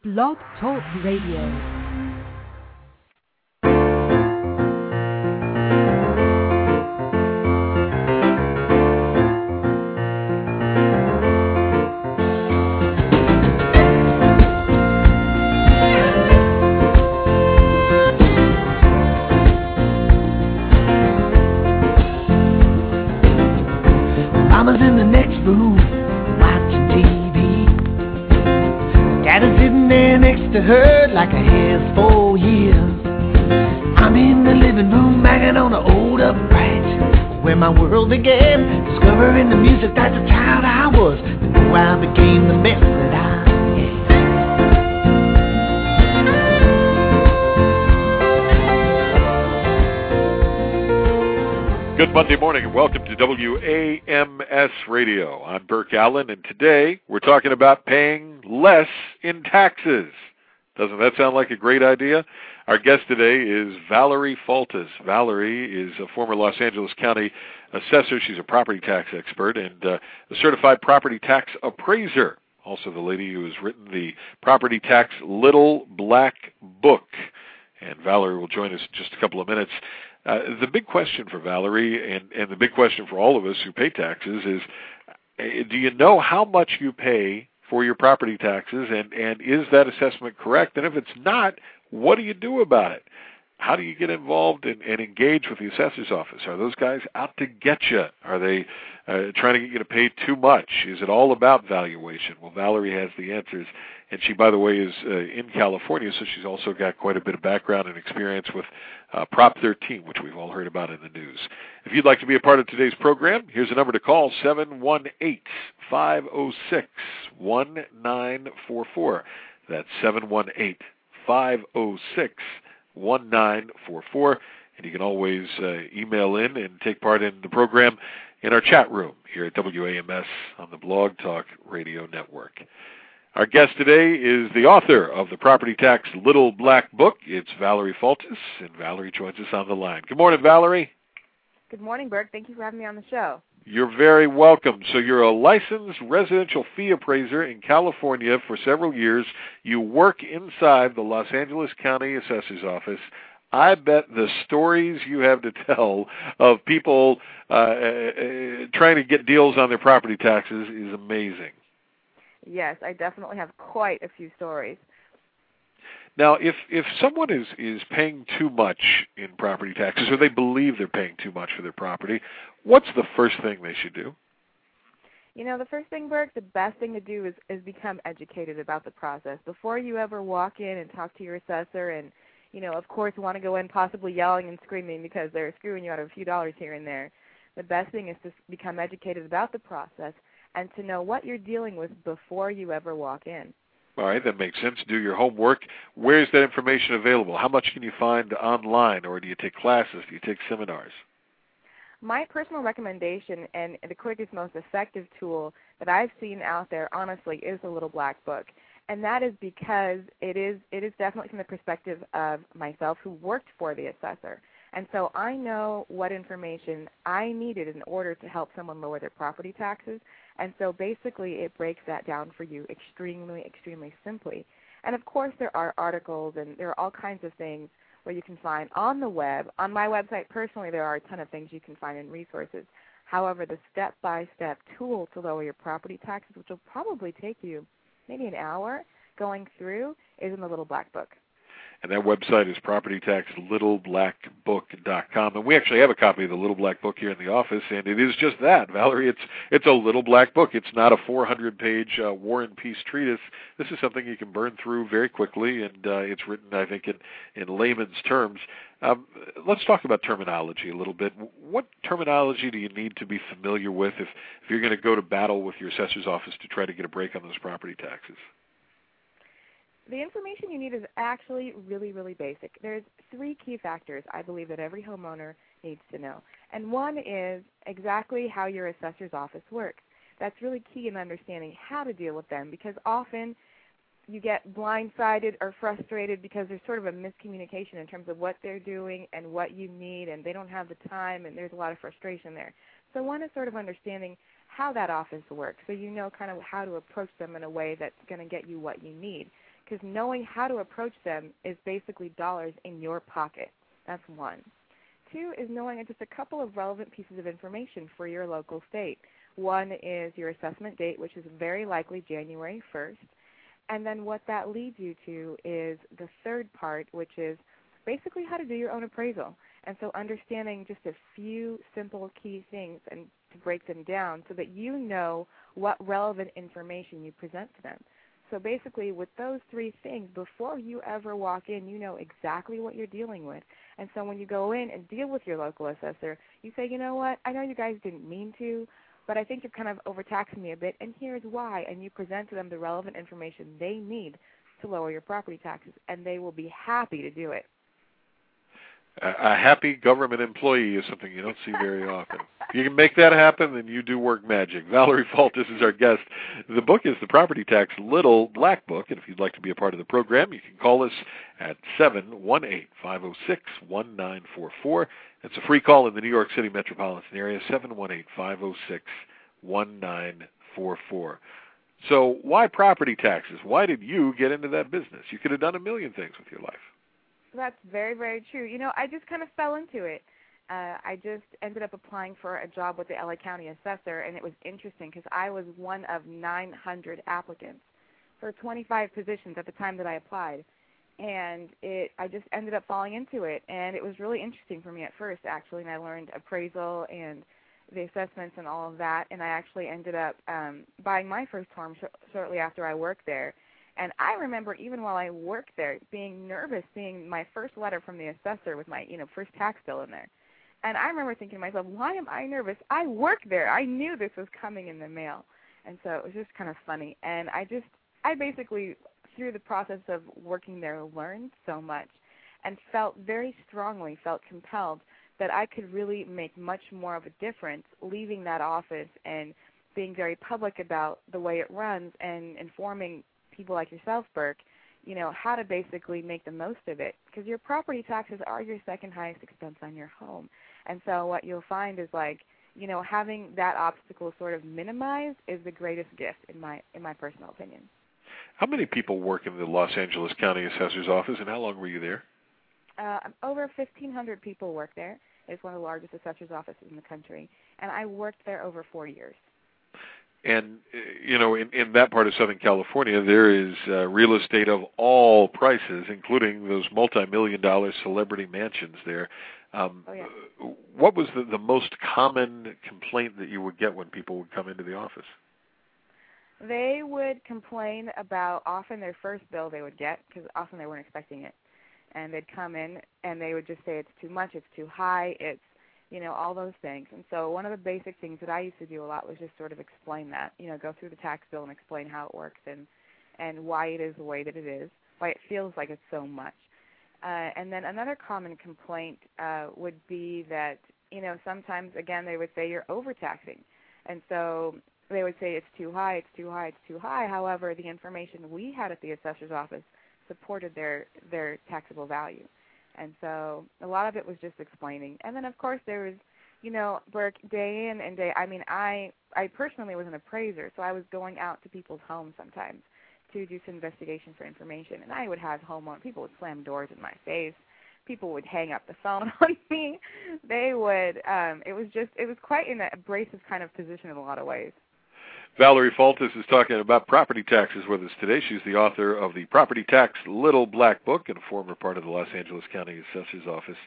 Blog Talk Radio. Mama's in the next room watching TV. Dad is sitting there next to her like a has for years. I'm in the living room banging on the old upright where my world began, discovering the music that the child I was before I became the mess that I am. Good Monday morning and welcome to WAMS Radio. I'm Burke Allen, and today we're talking about paying less in taxes. Doesn't that sound like a great idea? Our guest today is Valerie Faltis. Valerie is a former Los Angeles County assessor. She's a property tax expert and a certified property tax appraiser. Also the lady who has written the Property Tax Little Black Book. And Valerie will join us in just a couple of minutes. The big question for Valerie and the big question for all of us who pay taxes is, do you know how much you pay for your property taxes, and is that assessment correct? And if it's not, what do you do about it? How do you get involved and engage with the assessor's office? Are those guys out to get you? Are they trying to get you to pay too much? Is it all about valuation? Well, Valerie has the answers. And she, by the way, is in California, so she's also got quite a bit of background and experience with Prop 13, which we've all heard about in the news. If you'd like to be a part of today's program, here's a number to call, 718-506-1944. That's 718-506-1944. And you can always email in and take part in the program in our chat room here at WAMS on the Blog Talk Radio Network. Our guest today is the author of the Property Tax Little Black Book. It's Valerie Faltis, and Valerie joins us on the line. Good morning, Valerie. Good morning, Burke. Thank you for having me on the show. You're very welcome. So you're a licensed residential fee appraiser in California for several years. You work inside the Los Angeles County Assessor's Office. I bet the stories you have to tell of people trying to get deals on their property taxes is amazing. Yes, I definitely have quite a few stories. Now, if someone is paying too much in property taxes, or they believe they're paying too much for their property, what's the first thing they should do? You know, the first thing, Burke, the best thing to do is become educated about the process. Before you ever walk in and talk to your assessor and, you know, of course, want to go in possibly yelling and screaming because they're screwing you out of a few dollars here and there, the best thing is to become educated about the process and to know what you're dealing with before you ever walk in. All right, that makes sense. Do your homework. Where is that information available? How much can you find online, or do you take classes? Do you take seminars? My personal recommendation and the quickest, most effective tool that I've seen out there, honestly, is the Little Black Book. And that is because it is definitely from the perspective of myself who worked for the assessor. And so I know what information I needed in order to help someone lower their property taxes. And so basically it breaks that down for you extremely, extremely simply. And of course there are articles and there are all kinds of things where you can find on the web. On my website personally there are a ton of things you can find in resources. However, the step-by-step tool to lower your property taxes, which will probably take you maybe an hour going through, is in the Little Black Book. And that website is propertytaxlittleblackbook.com. And we actually have a copy of the Little Black Book here in the office, and it is just that, Valerie. It's a little black book. It's not a 400-page War and Peace treatise. This is something you can burn through very quickly, and it's written, I think, in layman's terms. Let's talk about terminology a little bit. What terminology do you need to be familiar with if you're going to go to battle with your assessor's office to try to get a break on those property taxes? The information you need is actually really, really basic. There's three key factors I believe that every homeowner needs to know. And one is exactly how your assessor's office works. That's really key in understanding how to deal with them, because often you get blindsided or frustrated because there's sort of a miscommunication in terms of what they're doing and what you need, and they don't have the time, and there's a lot of frustration there. So one is sort of understanding how that office works so you know kind of how to approach them in a way that's going to get you what you need. because knowing how to approach them is basically dollars in your pocket. That's one. Two is knowing just a couple of relevant pieces of information for your local state. One is your assessment date, which is very likely January 1st. And then what that leads you to is the third part, which is basically how to do your own appraisal. And so understanding just a few simple key things and to break them down so that you know what relevant information you present to them. So basically with those three things, before you ever walk in, you know exactly what you're dealing with. And so when you go in and deal with your local assessor, you say, you know what, I know you guys didn't mean to, but I think you're kind of overtaxing me a bit, and here's why. And you present to them the relevant information they need to lower your property taxes, and they will be happy to do it. A happy government employee is something you don't see very often. If you can make that happen, then you do work magic. Valerie Foltis is our guest. The book is The Property Tax Little Black Book, and if you'd like to be a part of the program, you can call us at 718-506-1944. It's a free call in the New York City metropolitan area, 718-506-1944. So why property taxes? Why did you get into that business? You could have done a million things with your life. That's very, very true. You know, I just kind of fell into it. I just ended up applying for a job with the LA County Assessor, and it was interesting because I was one of 900 applicants for 25 positions at the time that I applied. And I just ended up falling into it, and it was really interesting for me at first, actually, and I learned appraisal and the assessments and all of that, and I actually ended up buying my first home shortly after I worked there. And I remember even while I worked there being nervous seeing my first letter from the assessor with my, first tax bill in there. And I remember thinking to myself, why am I nervous? I worked there. I knew this was coming in the mail. And so it was just kind of funny. And I basically, through the process of working there, learned so much and felt compelled that I could really make much more of a difference leaving that office and being very public about the way it runs and informing people like yourself, Burke, how to basically make the most of it, because your property taxes are your second highest expense on your home. And so what you'll find is having that obstacle sort of minimized is the greatest gift in my personal opinion. How many people work in the Los Angeles County Assessor's Office, and how long were you there? Over 1,500 people work there. It's one of the largest assessor's offices in the country, and I worked there over 4 years. And, in that part of Southern California, there is real estate of all prices, including those multi-million-dollar celebrity mansions there. What was the most common complaint that you would get when people would come into the office? They would complain about often their first bill they would get, because often they weren't expecting it. And they'd come in and they would just say it's too much, it's too high, it's all those things. And so one of the basic things that I used to do a lot was just sort of explain that, go through the tax bill and explain how it works and why it is the way that it is, why it feels like it's so much. And then another common complaint would be that, sometimes, again, they would say you're overtaxing. And so they would say it's too high, it's too high, it's too high. However, the information we had at the assessor's office supported their taxable value. And so a lot of it was just explaining. And then, of course, there was, Burke, day in and day. I personally was an appraiser, so I was going out to people's homes sometimes to do some investigation for information. And I would have homeowners. People would slam doors in my face. People would hang up the phone on me. They would. It was quite an abrasive kind of position in a lot of ways. Valerie Foltis is talking about property taxes with us today. She's the author of The Property Tax Little Black Book and a former part of the Los Angeles County Assessor's Office.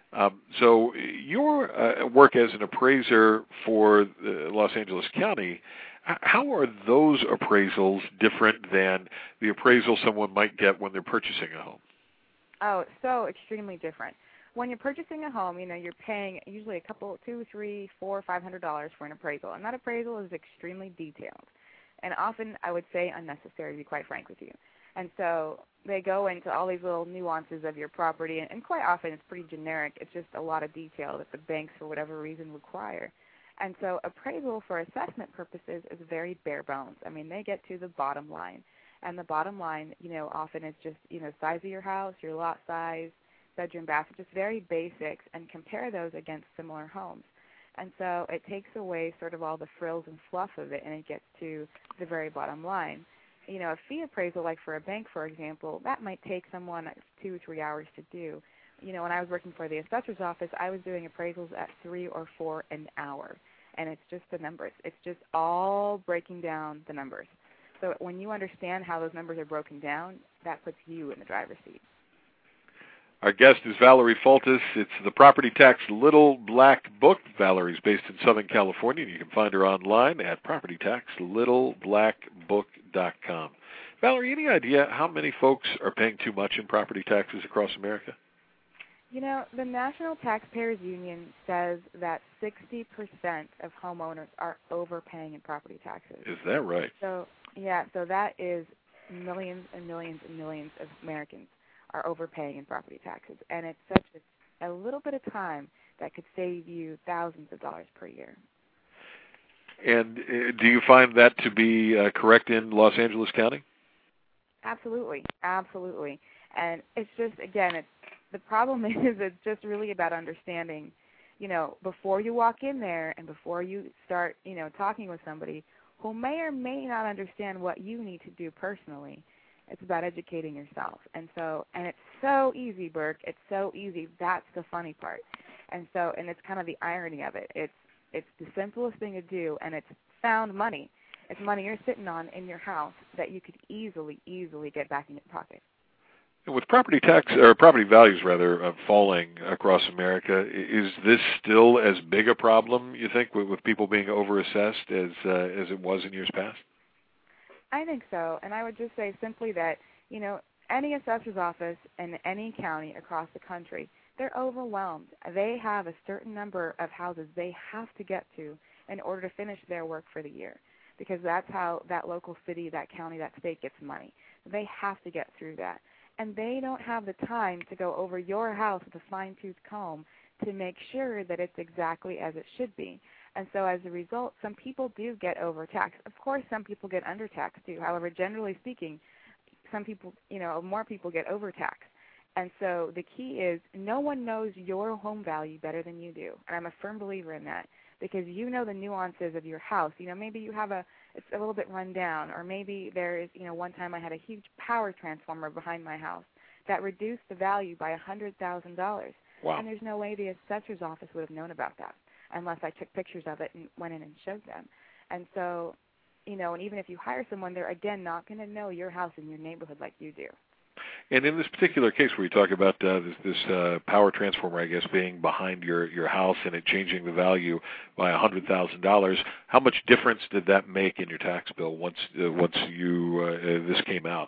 So your work as an appraiser for Los Angeles County, how are those appraisals different than the appraisal someone might get when they're purchasing a home? Oh, so extremely different. When you're purchasing a home, you're paying usually a couple, $200, $300, $400, $500 for an appraisal, and that appraisal is extremely detailed, and often I would say unnecessary, to be quite frank with you. And so they go into all these little nuances of your property, and quite often it's pretty generic. It's just a lot of detail that the banks, for whatever reason, require. And so appraisal for assessment purposes is very bare bones. They get to the bottom line, and the bottom line, often is just, size of your house, your lot size, bedroom, bathroom, just very basics, and compare those against similar homes. And so it takes away sort of all the frills and fluff of it, and it gets to the very bottom line. a fee appraisal, like for a bank, for example, that might take someone 2 or 3 hours to do. When I was working for the assessor's office, I was doing appraisals at 3 or 4 an hour, and it's just the numbers. It's just all breaking down the numbers. So when you understand how those numbers are broken down, that puts you in the driver's seat. Our guest is Valerie Foltis. It's the Property Tax Little Black Book. Valerie's based in Southern California, and you can find her online at propertytaxlittleblackbook.com. Valerie, any idea how many folks are paying too much in property taxes across America? The National Taxpayers Union says that 60% of homeowners are overpaying in property taxes. Is that right? So that is millions and millions and millions of Americans are overpaying in property taxes, and it's such a little bit of time that could save you thousands of dollars per year. And do you find that to be correct in Los Angeles County? Absolutely. And it's just, again, the problem is it's just really about understanding, before you walk in there and before you start, talking with somebody who may or may not understand what you need to do personally. It's about educating yourself. And it's so easy, Burke. It's so easy. That's the funny part. And it's kind of the irony of it. It's the simplest thing to do, and it's found money. It's money you're sitting on in your house that you could easily get back in your pocket. With property values falling across America, is this still as big a problem, you think, with people being overassessed as it was in years past? I think so, and I would just say simply that, any assessor's office in any county across the country, they're overwhelmed. They have a certain number of houses they have to get to in order to finish their work for the year, because that's how that local city, that county, that state gets money. They have to get through that, and they don't have the time to go over your house with a fine-tooth comb to make sure that it's exactly as it should be. And so as a result, some people do get overtaxed. Of course, some people get undertaxed too. However, generally speaking, some people, more people get overtaxed. And so the key is no one knows your home value better than you do. And I'm a firm believer in that, because you know the nuances of your house. Maybe you have it's a little bit run down, or maybe there is, one time I had a huge power transformer behind my house that reduced the value by $100,000. Wow. And there's no way the assessor's office would have known about that unless I took pictures of it and went in and showed them. And so, and even if you hire someone, they're, again, not going to know your house and your neighborhood like you do. And in this particular case where you talk about this power transformer, I guess, being behind your house and it changing the value by $100,000, how much difference did that make in your tax bill once this came out?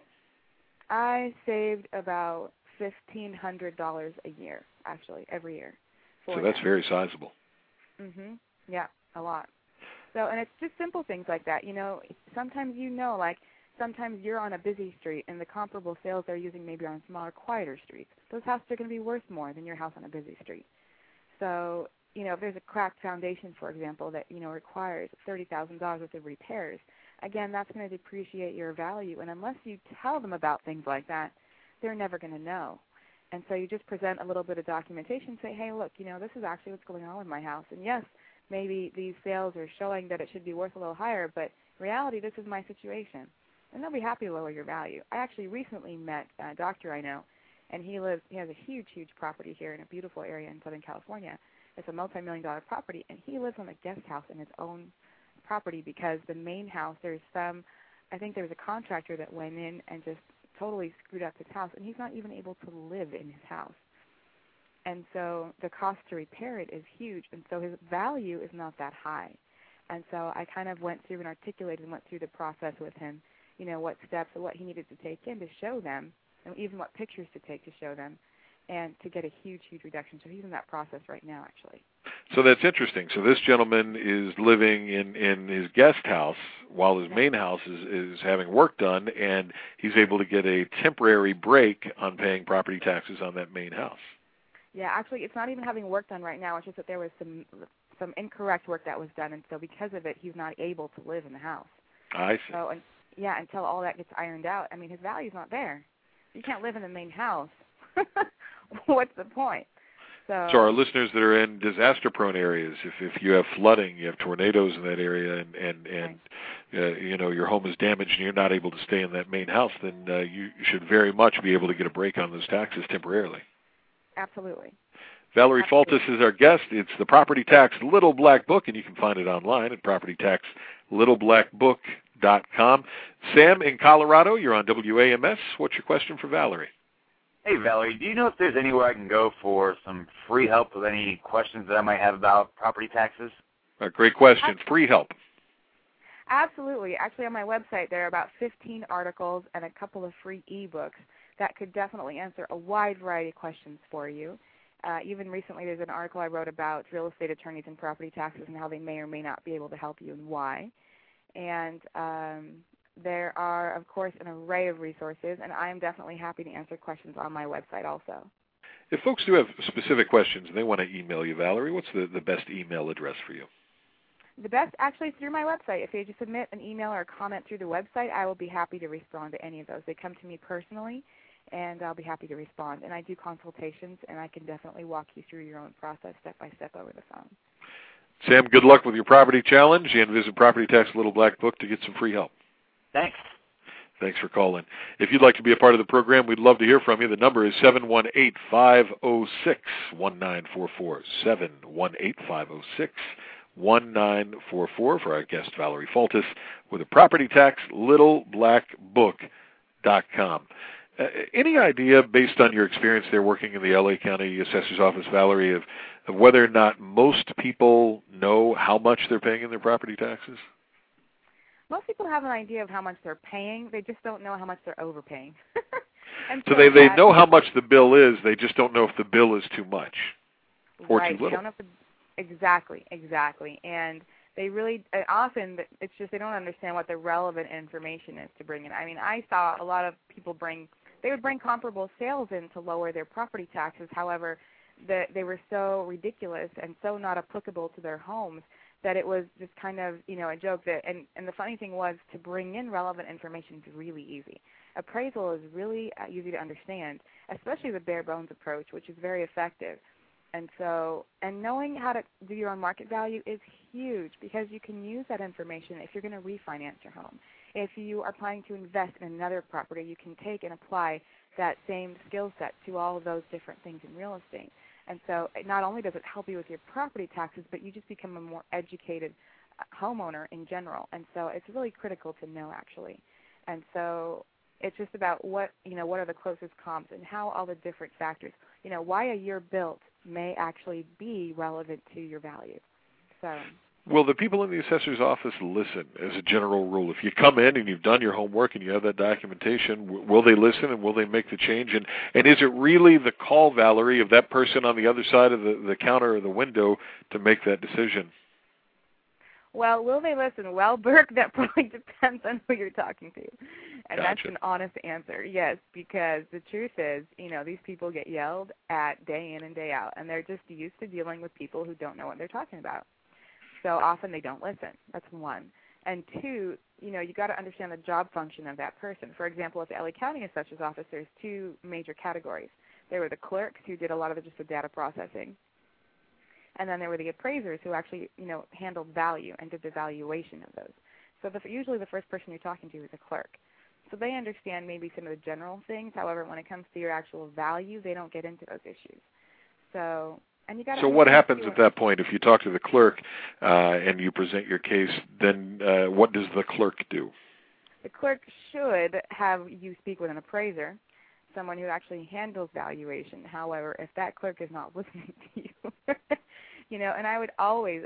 I saved about $1,500 a year, actually, every year. So that's very sizable. Yeah, a lot. So, and it's just simple things like that. Sometimes sometimes you're on a busy street and the comparable sales they're using maybe on smaller, quieter streets. Those houses are going to be worth more than your house on a busy street. So, if there's a cracked foundation, for example, that, requires $30,000 worth of repairs, again, that's going to depreciate your value. And unless you tell them about things like that, they're never going to know. And so you just present a little bit of documentation, say, hey, look, this is actually what's going on with my house. And yes, maybe these sales are showing that it should be worth a little higher, but in reality, this is my situation. And they'll be happy to lower your value. I actually recently met a doctor I know, and he has a huge, huge property here in a beautiful area in Southern California. It's a multi-million-dollar property, and he lives on a guest house in his own property because the main house, I think there was a contractor that went in and just totally screwed up his house, and he's not even able to live in his house. And so the cost to repair it is huge, and so his value is not that high. And so I kind of went through and articulated and went through the process with him, what steps and what he needed to take in to show them, and even what pictures to take to show them, and to get a huge, huge reduction. So he's in that process right now, actually. So that's interesting. So this gentleman is living in his guest house while his main house is having work done, and he's able to get a temporary break on paying property taxes on that main house. Yeah, actually, it's not even having work done right now. It's just that there was some incorrect work that was done, and so because of it, he's not able to live in the house. I see. So, until all that gets ironed out, I mean, his value's not there. You can't live in the main house. What's the point? So our listeners that are in disaster-prone areas, if you have flooding, you have tornadoes in that area, and you know, your home is damaged and you're not able to stay in that main house, then you should very much be able to get a break on those taxes temporarily. Absolutely. Valerie Faltis is our guest. It's the Property Tax Little Black Book, and you can find it online at propertytaxlittleblackbook.com. Sam in Colorado, you're on WAMS. What's your question for Valerie? Hey, Valerie, do you know if there's anywhere I can go for some free help with any questions that I might have about property taxes? Great question. Free help. Absolutely. Actually, on my website, there are about 15 articles and a couple of free e-books that could definitely answer a wide variety of questions for you. Even recently, there's an article I wrote about real estate attorneys and property taxes and how they may or may not be able to help you and why. And there are, of course, an array of resources, and I am definitely happy to answer questions on my website also. If folks do have specific questions and they want to email you, Valerie, what's the best email address for you? The best actually is through my website. If you just submit an email or a comment through the website, I will be happy to respond to any of those. They come to me personally, and I'll be happy to respond. And I do consultations, and I can definitely walk you through your own process step by step over the phone. Sam, good luck with your property challenge, and visit Property Tax Little Black Book to get some free help. Thanks. Thanks for calling. If you'd like to be a part of the program, we'd love to hear from you. The number is 718-506-1944, 718-506-1944 for our guest, Valerie Faltis, with a Property Tax LittleBlackBook.com. Any idea, based on your experience there working in the L.A. County Assessor's Office, Valerie, of whether or not most people know how much they're paying in their property taxes? Most people have an idea of how much they're paying. They just don't know how much they're overpaying. And so they know how much the bill is. They just don't know if the bill is too much or right. too little. They don't know if exactly. And they really often it's just they don't understand what the relevant information is to bring in. I mean, I saw a lot of people they would bring comparable sales in to lower their property taxes. However, they were so ridiculous and so not applicable to their homes that it was just kind of, a joke. And the funny thing was, to bring in relevant information is really easy. Appraisal is really easy to understand, especially the bare bones approach, which is very effective. And knowing how to do your own market value is huge, because you can use that information if you're going to refinance your home. If you are planning to invest in another property, you can take and apply that same skill set to all of those different things in real estate. And so not only does it help you with your property taxes, but you just become a more educated homeowner in general. And so it's really critical to know, actually. And so it's just about what are the closest comps and how all the different factors, why a year built may actually be relevant to your value. So. Will the people in the assessor's office listen as a general rule? If you come in and you've done your homework and you have that documentation, will they listen and will they make the change? And is it really the call, Valerie, of that person on the other side of the counter or the window to make that decision? Well, will they listen? Well, Burke, that probably depends on who you're talking to. And Gotcha. That's an honest answer, yes, because the truth is, these people get yelled at day in and day out, and they're just used to dealing with people who don't know what they're talking about. So often they don't listen. That's one. And two, you got to understand the job function of that person. For example, at the LA County Assessor's Office, there's two major categories. There were the clerks who did a lot of just the data processing, and then there were the appraisers who actually, handled value and did the valuation of those. So usually the first person you're talking to is a clerk. So they understand maybe some of the general things. However, when it comes to your actual value, they don't get into those issues. So what happens at that point if you talk to the clerk and you present your case? Then what does the clerk do? The clerk should have you speak with an appraiser, someone who actually handles valuation. However, if that clerk is not listening to you, and I would always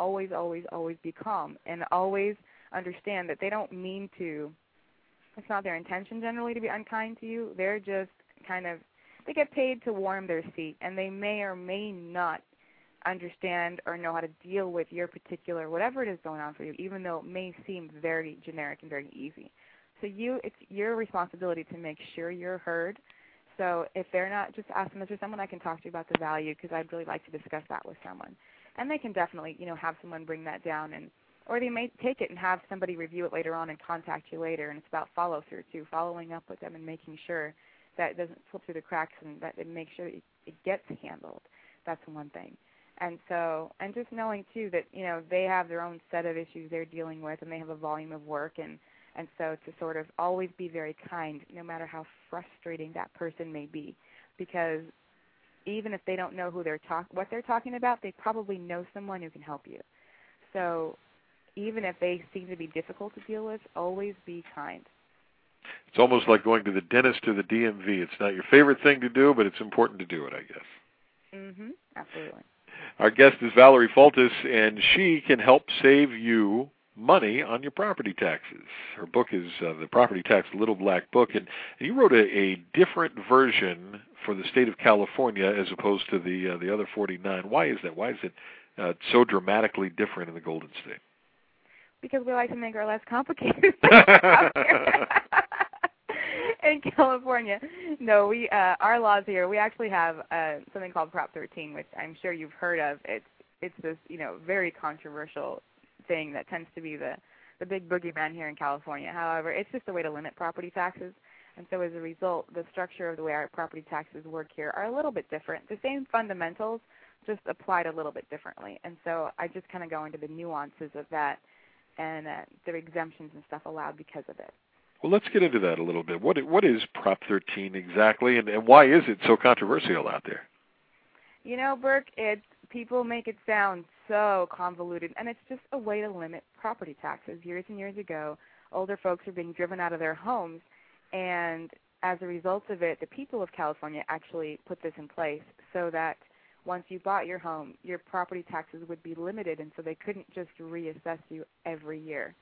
be calm and always understand that they don't mean to. It's not their intention generally to be unkind to you. They're just they get paid to warm their seat, and they may or may not understand or know how to deal with your particular whatever it is going on for you, even though it may seem very generic and very easy. So it's your responsibility to make sure you're heard. So if they're not, just ask them, is there someone I can talk to about the value, because I'd really like to discuss that with someone. And they can definitely, have someone bring that down, or they may take it and have somebody review it later on and contact you later. And it's about follow-through, too, following up with them and making sure that it doesn't slip through the cracks and that it makes sure that it gets handled. That's one thing. And just knowing too that, they have their own set of issues they're dealing with, and they have a volume of work, and so to sort of always be very kind, no matter how frustrating that person may be, because even if they don't know what they're talking about, they probably know someone who can help you. So even if they seem to be difficult to deal with, always be kind. It's almost like going to the dentist or the DMV. It's not your favorite thing to do, but it's important to do it, I guess. Absolutely. Our guest is Valerie Fultis, and she can help save you money on your property taxes. Her book is The Property Tax Little Black Book, and you wrote a different version for the state of California as opposed to the other 49. Why is that? Why is it so dramatically different in the Golden State? Because we like to make our less complicated in California. No, we our laws here, we actually have something called Prop 13, which I'm sure you've heard of. It's this, very controversial thing that tends to be the big boogeyman here in California. However, it's just a way to limit property taxes. And so as a result, the structure of the way our property taxes work here are a little bit different. The same fundamentals, just applied a little bit differently. And so I just kind of go into the nuances of that and the exemptions and stuff allowed because of it. Well, let's get into that a little bit. What is Prop 13 exactly, and why is it so controversial out there? Burke, people make it sound so convoluted, and it's just a way to limit property taxes. Years and years ago, older folks are being driven out of their homes, and as a result of it, the people of California actually put this in place so that once you bought your home, your property taxes would be limited, and so they couldn't just reassess you every year.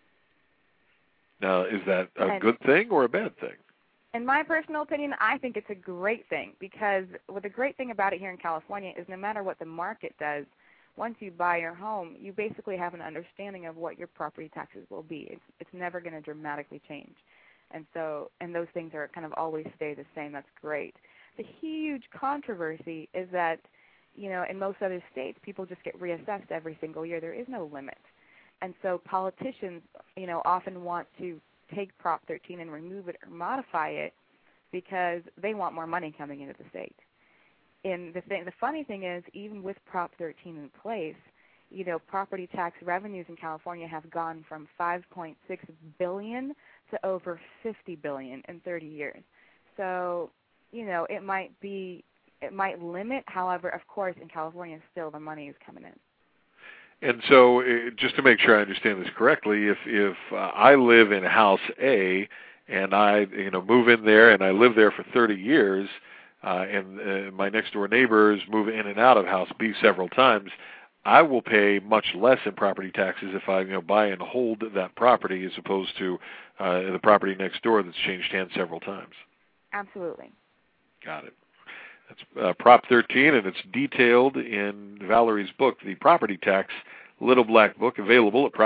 Now, is that a good thing or a bad thing? In my personal opinion, I think it's a great thing because the great thing about it here in California is no matter what the market does, once you buy your home, you basically have an understanding of what your property taxes will be. It's never going to dramatically change. And those things are kind of always stay the same. That's great. The huge controversy is that, in most other states, people just get reassessed every single year. There is no limit. And so politicians, often want to take Prop 13 and remove it or modify it because they want more money coming into the state. And the funny thing is, even with Prop 13 in place, property tax revenues in California have gone from $5.6 billion to over $50 billion in 30 years. So, it might limit. However, of course, in California, still the money is coming in. And so, just to make sure I understand this correctly, if I live in House A and I move in there and I live there for 30 years, and my next door neighbors move in and out of House B several times, I will pay much less in property taxes if I buy and hold that property as opposed to the property next door that's changed hands several times. Absolutely. Got it. That's Prop 13, and it's detailed in Valerie's book, The Property Tax Little Black Book, available at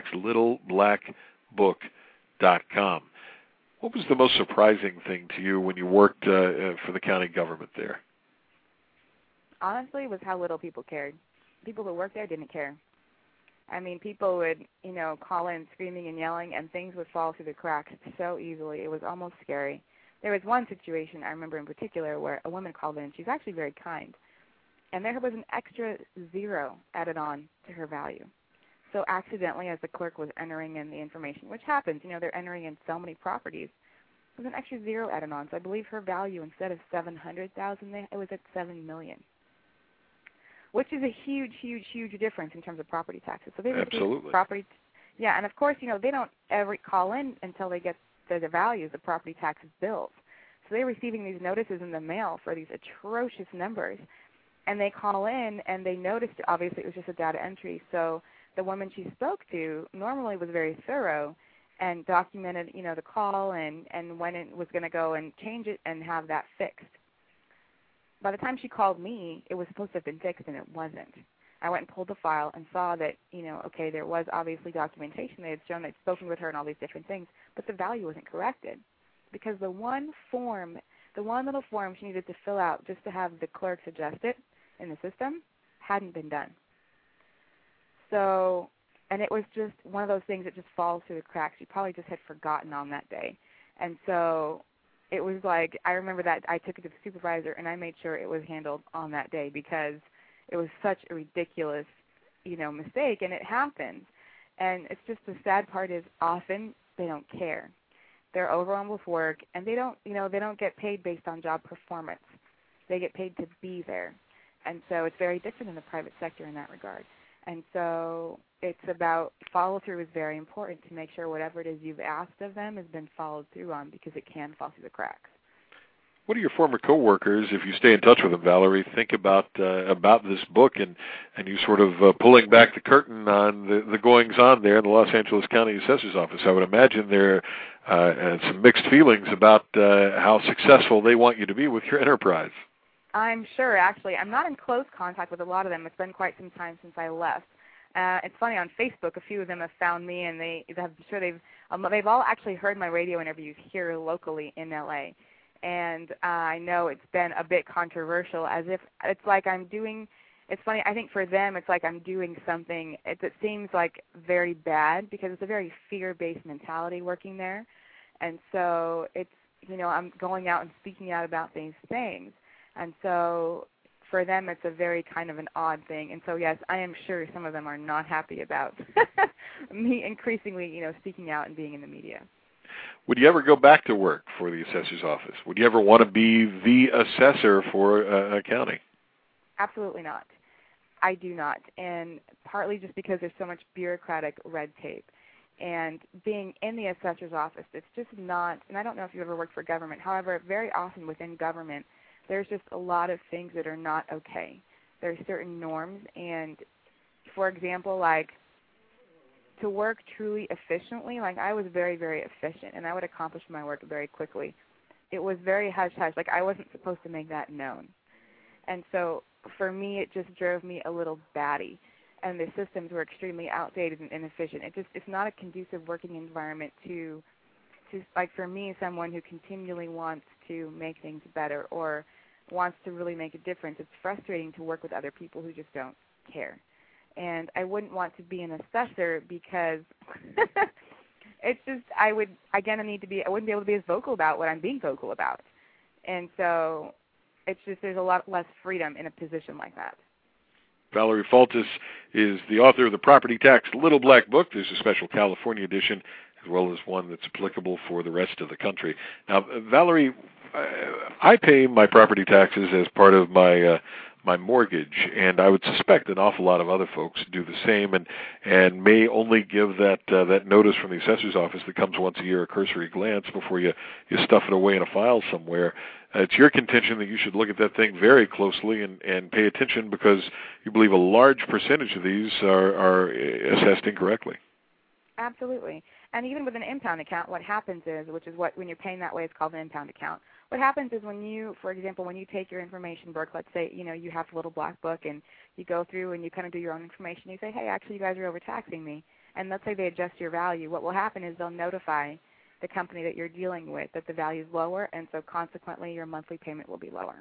propertytaxlittleblackbook.com. What was the most surprising thing to you when you worked for the county government there? Honestly, it was how little people cared. People who worked there didn't care. I mean, people would, call in screaming and yelling, and things would fall through the cracks so easily. It was almost scary. There was one situation I remember in particular where a woman called in. She's actually very kind. And there was an extra zero added on to her value. So accidentally, as the clerk was entering in the information, which happens, they're entering in so many properties, there was an extra zero added on. So I believe her value, instead of $700,000, it was at $7 million, which is a huge, huge, huge difference in terms of property taxes. So they Absolutely. Property, and of course, they don't ever call in until they get the values of property taxes bills. So they're receiving these notices in the mail for these atrocious numbers, and they call in and they noticed, obviously, it was just a data entry. So the woman she spoke to normally was very thorough and documented, the call and when it was going to go and change it and have that fixed. By the time she called me, it was supposed to have been fixed, and it wasn't. I went and pulled the file and saw that, okay, there was obviously documentation. They had shown they'd spoken with her and all these different things, but the value wasn't corrected because the one little form she needed to fill out just to have the clerks adjust it in the system hadn't been done. So, and it was just one of those things that just falls through the cracks. She probably just had forgotten on that day. And so it was like, I remember that I took it to the supervisor and I made sure it was handled on that day because it was such a ridiculous, mistake, and it happens. And it's just the sad part is often they don't care. They're overwhelmed with work, and they don't get paid based on job performance. They get paid to be there. And so it's very different in the private sector in that regard. And so it's about follow-through is very important to make sure whatever it is you've asked of them has been followed through on, because it can fall through the cracks. What do your former coworkers, if you stay in touch with them, Valerie, think about this book and you sort of pulling back the curtain on the goings-on there in the Los Angeles County Assessor's Office? I would imagine there are some mixed feelings about how successful they want you to be with your enterprise. I'm sure, actually. I'm not in close contact with a lot of them. It's been quite some time since I left. It's funny, on Facebook, a few of them have found me, and they've all actually heard my radio interviews here locally in LA. And I know it's been a bit controversial, as if it's like I'm doing. It's funny. I think for them, it's like I'm doing something that seems like very bad, because it's a very fear-based mentality working there, and so it's I'm going out and speaking out about these things. And so for them, it's a very kind of an odd thing. And so, yes, I am sure some of them are not happy about me increasingly, speaking out and being in the media. Would you ever go back to work for the assessor's office? Would you ever want to be the assessor for a county? Absolutely not. I do not. And partly just because there's so much bureaucratic red tape. And being in the assessor's office, it's just not, and I don't know if you ever worked for government. However, very often within government, there's just a lot of things that are not okay. There are certain norms, and for example, like to work truly efficiently, like I was very, very efficient, and I would accomplish my work very quickly. It was very hush-hush, like I wasn't supposed to make that known. And so for me, it just drove me a little batty, and the systems were extremely outdated and inefficient. It's not a conducive working environment to like for me, someone who continually wants to make things better or wants to really make a difference. It's frustrating to work with other people who just don't care. And I wouldn't want to be an assessor because it's just I wouldn't be able to be as vocal about what I'm being vocal about. And so it's just there's a lot less freedom in a position like that. Valerie Foltis is the author of the Property Tax Little Black Book. There's a special California edition, as well as one that's applicable for the rest of the country. Now, Valerie, I pay my property taxes as part of my mortgage, and I would suspect an awful lot of other folks do the same, and may only give that notice from the assessor's office that comes once a year, a cursory glance, before you stuff it away in a file somewhere. It's your contention that you should look at that thing very closely and pay attention, because you believe a large percentage of these are assessed incorrectly. Absolutely. And even with an impound account, what happens is, which is what when you're paying that way, it's called an impound account. What happens is when you, for example, when you take your information book, let's say, you have a little black book and you go through and you kind of do your own information. You say, hey, actually, you guys are overtaxing me. And let's say they adjust your value. What will happen is they'll notify the company that you're dealing with that the value is lower, and so consequently your monthly payment will be lower.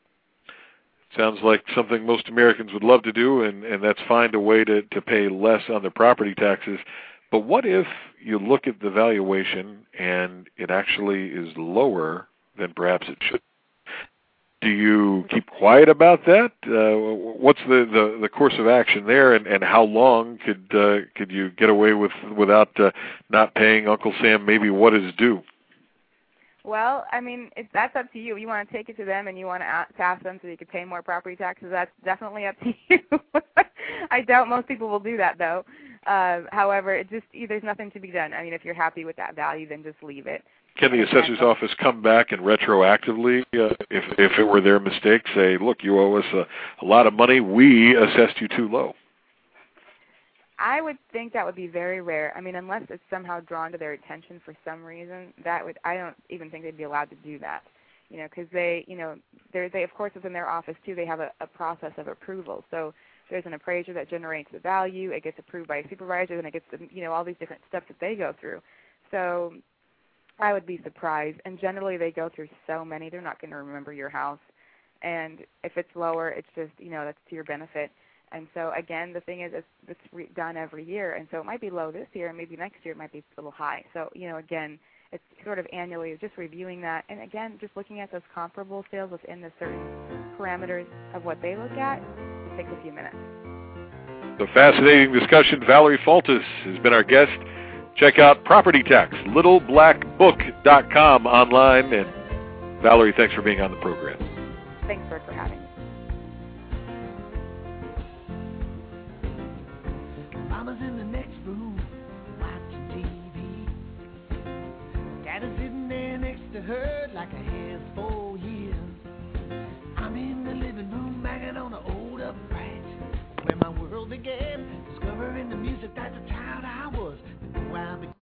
Sounds like something most Americans would love to do, and that's find a way to pay less on their property taxes. But what if you look at the valuation and it actually is lower than perhaps it should? Do you keep quiet about that? What's the course of action there, and how long could you get away without not paying Uncle Sam maybe what is due? Well, I mean, that's up to you. You want to take it to them and you want to ask them so you can pay more property taxes, that's definitely up to you. I doubt most people will do that, though. However, there's nothing to be done. I mean, if you're happy with that value, then just leave it. Can the assessor's office come back and retroactively, if it were their mistake, say, look, you owe us a lot of money, we assessed you too low? I would think that would be very rare. I mean, unless it's somehow drawn to their attention for some reason, I don't even think they'd be allowed to do that. Because they of course within their office too, they have a process of approval. So there's an appraiser that generates the value. It gets approved by a supervisor, and it gets all these different steps that they go through. So I would be surprised. And generally they go through so many, they're not going to remember your house. And if it's lower, it's just that's to your benefit. And so, again, the thing is it's done every year. And so it might be low this year, and maybe next year it might be a little high. So, again, it's sort of annually, just reviewing that. And again, just looking at those comparable sales within the certain parameters of what they look at, it takes a few minutes. The fascinating discussion. Valerie Foltis has been our guest. Check out Property Tax, littleblackbook.com online. And Valerie, thanks for being on the program. Thanks, Bert, for having me. Mama's in the next room watching TV. Dad is sitting there next to her like a has 4 years. I'm in the living room banging on the old upright where my world began, discovering the music that's the child I was.